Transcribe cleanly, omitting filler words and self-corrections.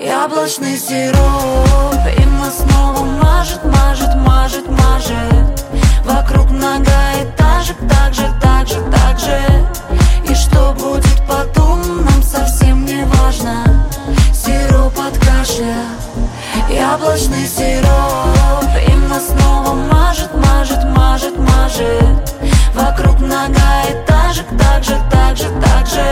Яблочный сироп, и нас снова мажет, мажет, мажет, мажет. Вокруг многоэтажек, так же, так же, так же. И что будет потом, нам совсем не важно. Сироп от кашля, яблочный сироп, и нас снова мажет, мажет, мажет, мажет. Вокруг многоэтажек, так же, так же, так же.